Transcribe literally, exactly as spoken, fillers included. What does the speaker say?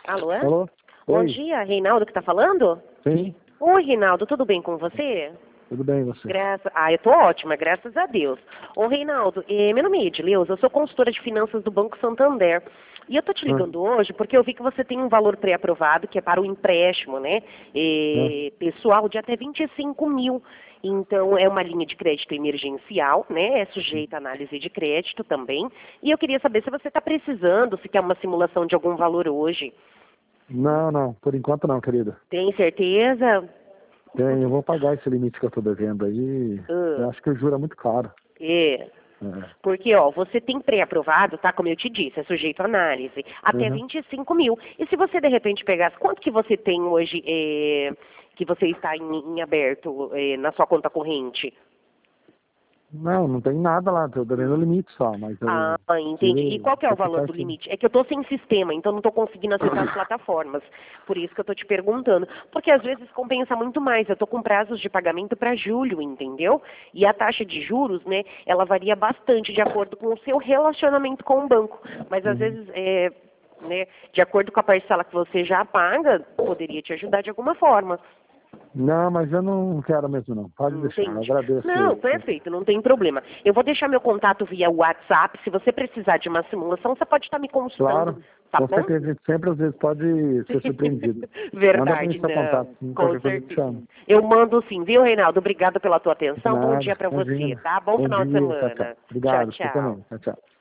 Alô? Alô? Bom Oi. dia, Reinaldo que tá falando? Sim, Oi, Reinaldo, tudo bem com você? tudo bem, você? Graças... Ah, eu tô ótima, graças a Deus. Ô, Reinaldo, eh, meu nome é Edileuza, eu sou consultora de finanças do Banco Santander. E eu tô te Ah, ligando hoje porque eu vi que você tem um valor pré-aprovado, que é para o empréstimo, né? ah, eh, pessoal de até vinte e cinco mil. Então, é uma linha de crédito emergencial, né? É sujeita à análise de crédito também. E eu queria saber se você está precisando, se quer uma simulação de algum valor hoje. Não, não, por enquanto não, querida. Tem certeza? Tem, eu vou pagar esse limite que eu tô devendo aí. Ah, Eu acho que o juro é muito caro. é. É. Porque, ó, você tem pré-aprovado, tá? Como eu te disse, é sujeito à análise, até Uhum. vinte e cinco mil. E se você, de repente, pegasse, quanto que você tem hoje, é, que você está em, em aberto é, na sua conta corrente? Não, não tem nada lá, tô devendo o limite só, mas Ah, eu entendi. E preciso qual que é o valor quitar do isso aí. limite? É que eu estou sem sistema, então não estou conseguindo acessar as plataformas. Por isso que eu estou te perguntando. Porque às vezes compensa muito mais. Eu estou com prazos de pagamento para julho, entendeu? E a taxa de juros, né, ela varia bastante de acordo com o seu relacionamento com o banco. Mas às Uhum. vezes, é, né, de acordo com a parcela que você já paga, poderia te ajudar de alguma forma. Não, mas eu não quero mesmo não. Pode deixar, eu Entende? Não, agradeço. perfeito, não tem problema. Eu vou deixar meu contato via WhatsApp. Se você precisar de uma simulação, você pode estar me consultando, Claro, tá com bom? certeza, a gente sempre às vezes pode ser surpreendido. Manda para mim Verdade, seu não. contato, sim, Com qualquer coisa eu te certeza. chamo. Eu mando sim, viu, Reinaldo? Obrigado pela tua De atenção. Bom dia nada, pra você, imagina. tá? Bom Bom final de dia, tchau, tchau. semana. Tchau, Obrigado, você tchau. também. Tchau, tchau.